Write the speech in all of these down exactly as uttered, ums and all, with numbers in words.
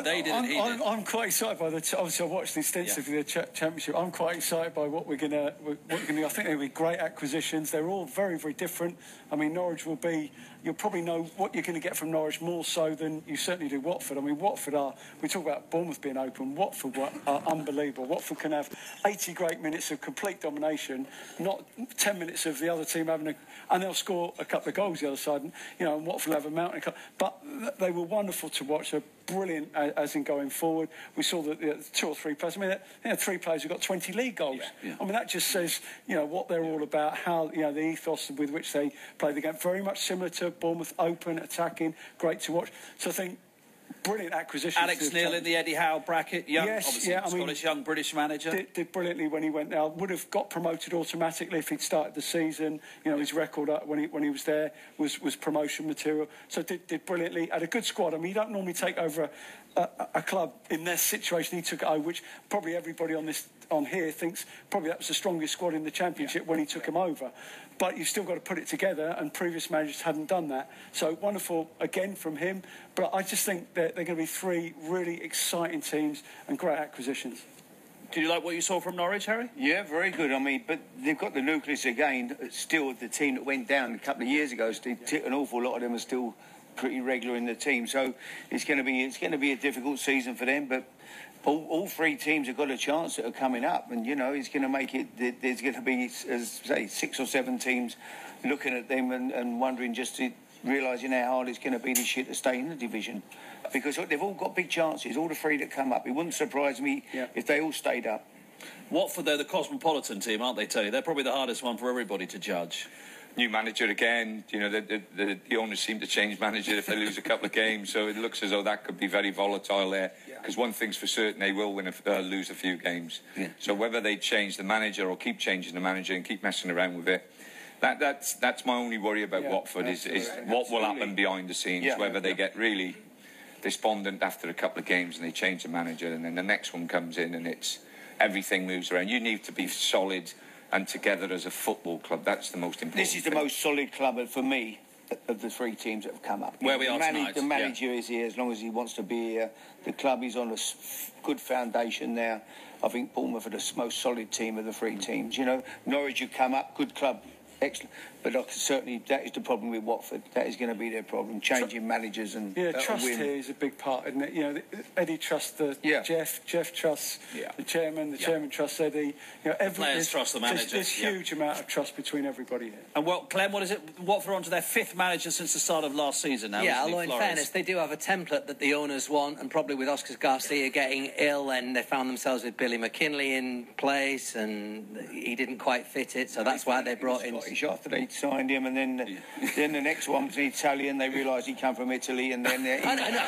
they did I'm, and he I'm, did. I'm quite excited by the. Obviously, I watched extensively yeah. the ch championship. I'm quite excited by what we're gonna. What we're gonna do. I think they'll be great acquisitions. They're all very, very different. I mean, Norwich will be. You'll probably know what you're going to get from Norwich more so than you certainly do Watford. I mean, Watford are. We talk about Bournemouth being open. Watford are unbelievable. Watford can have eighty great minutes of complete domination, not ten minutes of the other team having a, and they'll score a couple of goals the other side. And, you know, and Watford will have a mountain. But they were wonderful to watch. They're brilliant as in going forward. We saw that the two or three players. I mean, you know, three players who got twenty league goals. Yeah, yeah. I mean, that just says you know what they're all about. How you know the ethos with which they play the game. Very much similar to Bournemouth, open, attacking, great to watch. So I think. Brilliant acquisition. Alex Neil in the Eddie Howe bracket. Young, yes, obviously yeah, I Scottish mean, young British manager. Did, did brilliantly when he went there. Would have got promoted automatically if he'd started the season. You know, his record when he when he was there was was promotion material. So did did brilliantly. Had a good squad. I mean, you don't normally take over a, a, a club in their situation. He took it over, which probably everybody on this on here thinks probably that was the strongest squad in the championship yeah. when he took yeah. him over. But you've still got to put it together, and previous managers hadn't done that. So wonderful again from him. But I just think that they're going to be three really exciting teams and great acquisitions. Did you like what you saw from Norwich, Harry? Yeah, very good. I mean, but they've got the nucleus again. Still, the team that went down a couple of years ago, an awful lot of them are still pretty regular in the team. So it's going to be it's going to be a difficult season for them. But all, all three teams have got a chance that are coming up, and you know, it's going to make it. There's going to be, as say, six or seven teams looking at them and, and wondering just to. Realising how hard it's going to be this year to stay in the division. Because they've all got big chances, all the three that come up. It wouldn't surprise me yeah. if they all stayed up. Watford, they're the cosmopolitan team, aren't they, Tony? They're probably the hardest one for everybody to judge. New manager again. You know, the, the, the, the owners seem to change manager if they lose a couple of games. So it looks as though that could be very volatile there. Because yeah. one thing's for certain, they will win a, uh, lose a few games. Yeah. So whether they change the manager or keep changing the manager and keep messing around with it, That, that's that's my only worry about yeah, Watford is, is what will happen behind the scenes, yeah, whether yeah. they get really despondent after a couple of games and they change the manager and then the next one comes in and it's everything moves around. You need to be solid and together as a football club. That's the most important This is the thing. most solid club for me of the three teams that have come up. Where we are tonight. The manager yeah. is here as long as he wants to be here. The club is on a good foundation now. I think Bournemouth are the most solid team of the three teams. You know, Norwich have come up, good club. Excellent, but uh, certainly that is the problem with Watford. That is going to be their problem, changing managers and yeah, trust win. here is a big part, isn't it? You know, Eddie trusts the yeah. Jeff, Jeff trusts yeah. the chairman, the yeah. chairman trusts Eddie. You know, every, players trust the manager. There's, there's yeah. huge amount of trust between everybody here. And well, Clem, what is it? Watford on to their fifth manager since the start of last season now. Yeah, although in Flores? fairness, they do have a template that the owners want, and probably with Oscar Garcia getting ill, and they found themselves with Billy McKinley in place, and he didn't quite fit it, so that's why they brought in. Scottish after they signed him, and then yeah. then the next one was an Italian. They realised he came from Italy, and then they, I, know, no.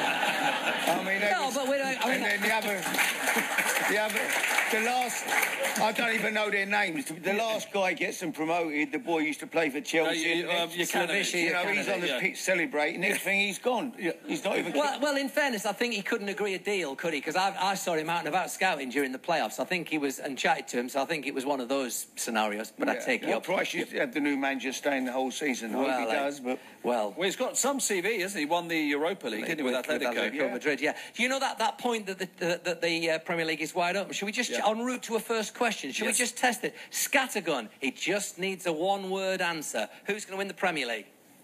I mean, no, was, but we don't, I mean, and then the other, the other, the last. I don't even know their names. The last guy gets them promoted. The boy used to play for Chelsea. No, you, um, you, Slavish, you know, he's on the yeah. pitch celebrating. Next thing, he's gone. Yeah. He's not even. Well, well, in fairness, I think he couldn't agree a deal, could he? Because I, I saw him out and about scouting during the playoffs. I think he was and chatted to him. So I think it was one of those scenarios. But yeah. I take well, it up. Price used to have the new manager staying the whole season. I well, hope he does, but well, well, he's got some C V, hasn't he? He won the Europa League, didn't he, with, with Atletico? Atletico yeah. Madrid, yeah. Do you know that that point that the that the, the uh, Premier League is wide open? Should we just yeah. en route to a first question? Should yes. we just test it? Scattergun. He just needs a one-word answer. Who's going to win the Premier League?